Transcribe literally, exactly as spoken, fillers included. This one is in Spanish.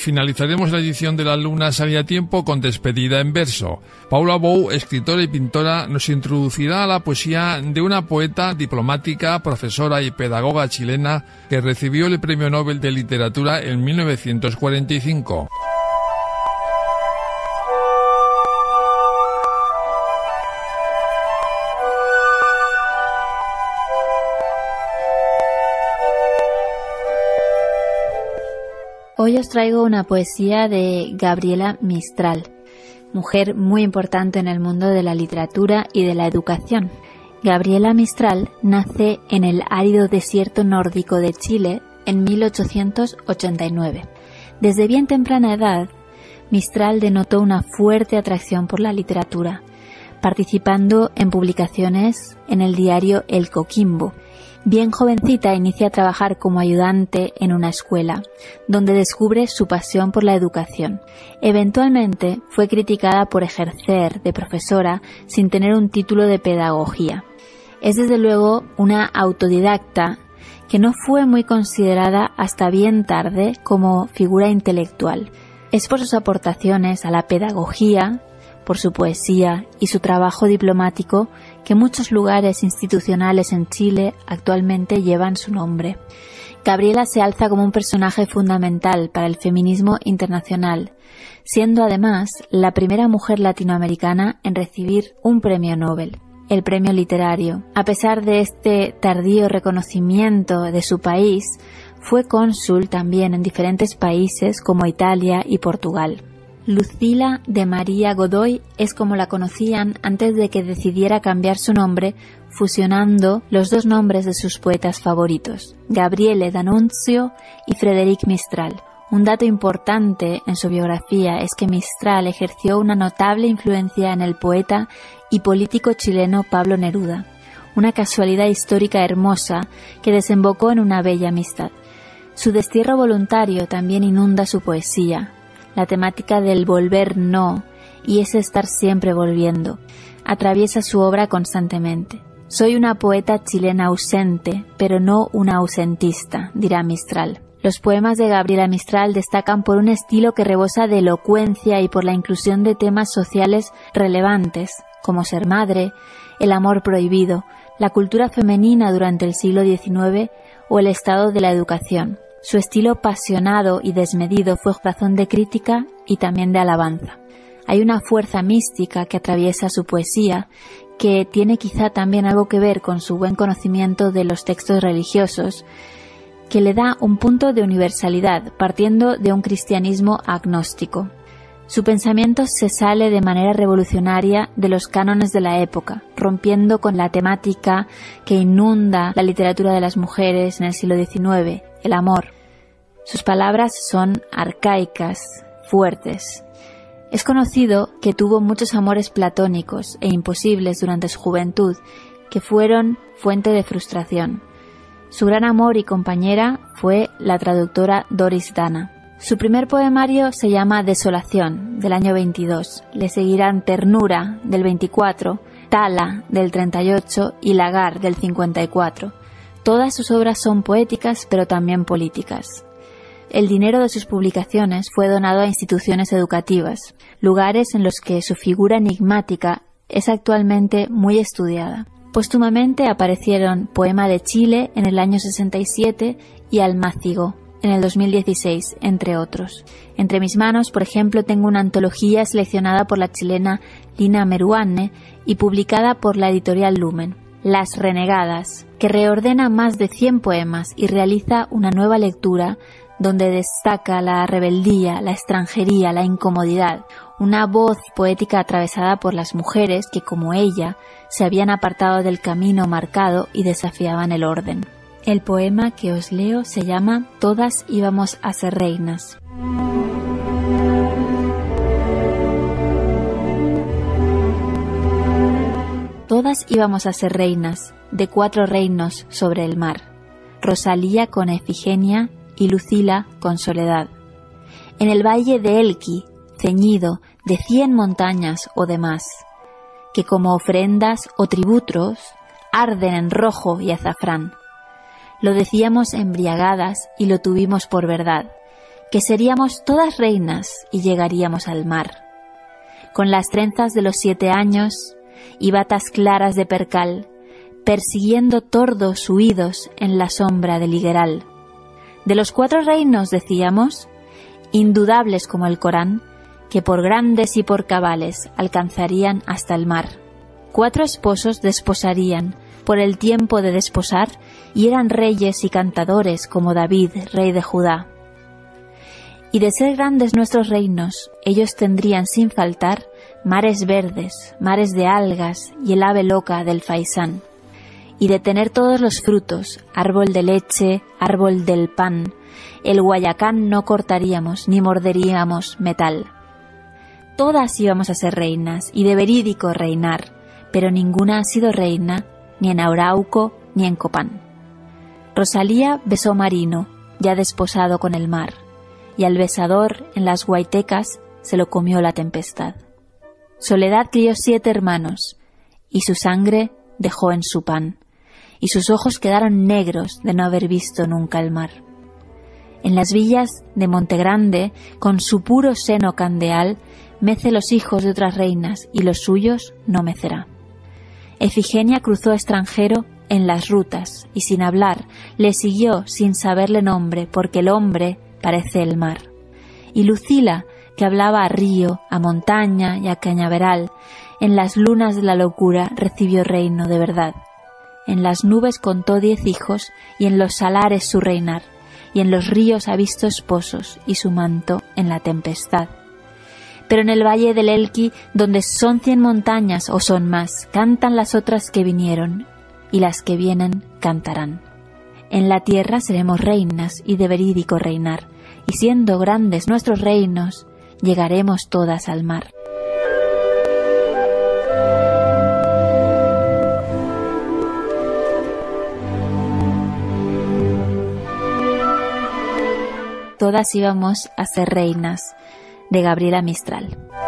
finalizaremos la edición de La Luna sale a tiempo con despedida en verso. Paula Bou, escritora y pintora, nos introducirá a la poesía de una poeta, diplomática, profesora y pedagoga chilena que recibió el Premio Nobel de Literatura en mil novecientos cuarenta y cinco. Hoy os traigo una poesía de Gabriela Mistral, mujer muy importante en el mundo de la literatura y de la educación. Gabriela Mistral nace en el árido desierto nórdico de Chile en mil ochocientos ochenta y nueve. Desde bien temprana edad, Mistral denotó una fuerte atracción por la literatura, participando en publicaciones en el diario El Coquimbo. Bien jovencita inicia a trabajar como ayudante en una escuela, donde descubre su pasión por la educación. Eventualmente fue criticada por ejercer de profesora sin tener un título de pedagogía. Es desde luego una autodidacta que no fue muy considerada hasta bien tarde como figura intelectual. Es por sus aportaciones a la pedagogía, por su poesía y su trabajo diplomático que muchos lugares institucionales en Chile actualmente llevan su nombre. Gabriela se alza como un personaje fundamental para el feminismo internacional, siendo además la primera mujer latinoamericana en recibir un premio Nobel, el premio literario. A pesar de este tardío reconocimiento de su país, fue cónsul también en diferentes países como Italia y Portugal. Lucila de María Godoy es como la conocían antes de que decidiera cambiar su nombre, fusionando los dos nombres de sus poetas favoritos, Gabriele D'Annunzio y Frédéric Mistral. Un dato importante en su biografía es que Mistral ejerció una notable influencia en el poeta y político chileno Pablo Neruda, una casualidad histórica hermosa que desembocó en una bella amistad. Su destierro voluntario también inunda su poesía. La temática del volver no, y ese estar siempre volviendo, atraviesa su obra constantemente. Soy una poeta chilena ausente, pero no una ausentista, dirá Mistral. Los poemas de Gabriela Mistral destacan por un estilo que rebosa de elocuencia y por la inclusión de temas sociales relevantes, como ser madre, el amor prohibido, la cultura femenina durante el siglo diecinueve o el estado de la educación. Su estilo apasionado y desmedido fue razón de crítica y también de alabanza. Hay una fuerza mística que atraviesa su poesía, que tiene quizá también algo que ver con su buen conocimiento de los textos religiosos, que le da un punto de universalidad, partiendo de un cristianismo agnóstico. Su pensamiento se sale de manera revolucionaria de los cánones de la época, rompiendo con la temática que inunda la literatura de las mujeres en el siglo diecinueve, el amor. Sus palabras son arcaicas, fuertes. Es conocido que tuvo muchos amores platónicos e imposibles durante su juventud, que fueron fuente de frustración. Su gran amor y compañera fue la traductora Doris Dana. Su primer poemario se llama Desolación, del año veintidós. Le seguirán Ternura, del veinticuatro, Tala, del treinta y ocho y Lagar, del cincuenta y cuatro. Todas sus obras son poéticas, pero también políticas. El dinero de sus publicaciones fue donado a instituciones educativas, lugares en los que su figura enigmática es actualmente muy estudiada. Póstumamente aparecieron Poema de Chile en el año sesenta y siete y Almácigo en el dos mil dieciséis, entre otros. Entre mis manos, por ejemplo, tengo una antología seleccionada por la chilena Lina Meruane y publicada por la editorial Lumen, Las Renegadas, que reordena más de cien poemas y realiza una nueva lectura donde destaca la rebeldía, la extranjería, la incomodidad, una voz poética atravesada por las mujeres que, como ella, se habían apartado del camino marcado y desafiaban el orden. El poema que os leo se llama Todas íbamos a ser reinas. Todas íbamos a ser reinas, de cuatro reinos sobre el mar. Rosalía con Efigenia y Lucila con Soledad. En el valle de Elqui, ceñido de cien montañas o demás, que como ofrendas o tributos arden en rojo y azafrán. Lo decíamos embriagadas y lo tuvimos por verdad, que seríamos todas reinas y llegaríamos al mar. Con las trenzas de los siete años y batas claras de percal, persiguiendo tordos huidos en la sombra del higueral. De los cuatro reinos, decíamos, indudables como el Corán, que por grandes y por cabales alcanzarían hasta el mar. Cuatro esposos desposarían por el tiempo de desposar y eran reyes y cantadores como David, rey de Judá. Y de ser grandes nuestros reinos, ellos tendrían sin faltar mares verdes, mares de algas y el ave loca del faisán. Y de tener todos los frutos, árbol de leche, árbol del pan, el guayacán no cortaríamos ni morderíamos metal. Todas íbamos a ser reinas y de verídico reinar, pero ninguna ha sido reina ni en Arauco ni en Copán. Rosalía besó Marino, ya desposado con el mar, y al besador en las Guaitecas se lo comió la tempestad. Soledad crió siete hermanos, y su sangre dejó en su pan, y sus ojos quedaron negros de no haber visto nunca el mar. En las villas de Montegrande, con su puro seno candeal, mece los hijos de otras reinas, y los suyos no mecerá. Efigenia cruzó extranjero en las rutas, y sin hablar, le siguió sin saberle nombre, porque el hombre parece el mar. Y Lucila, que hablaba a río, a montaña y a cañaveral, en las lunas de la locura recibió reino de verdad. En las nubes contó diez hijos, y en los salares su reinar, y en los ríos ha visto esposos, y su manto en la tempestad. Pero en el valle del Elqui, donde son cien montañas o son más, cantan las otras que vinieron, y las que vienen cantarán. En la tierra seremos reinas y de verídico reinar, y siendo grandes nuestros reinos, llegaremos todas al mar. Todas íbamos a ser reinas, de Gabriela Mistral.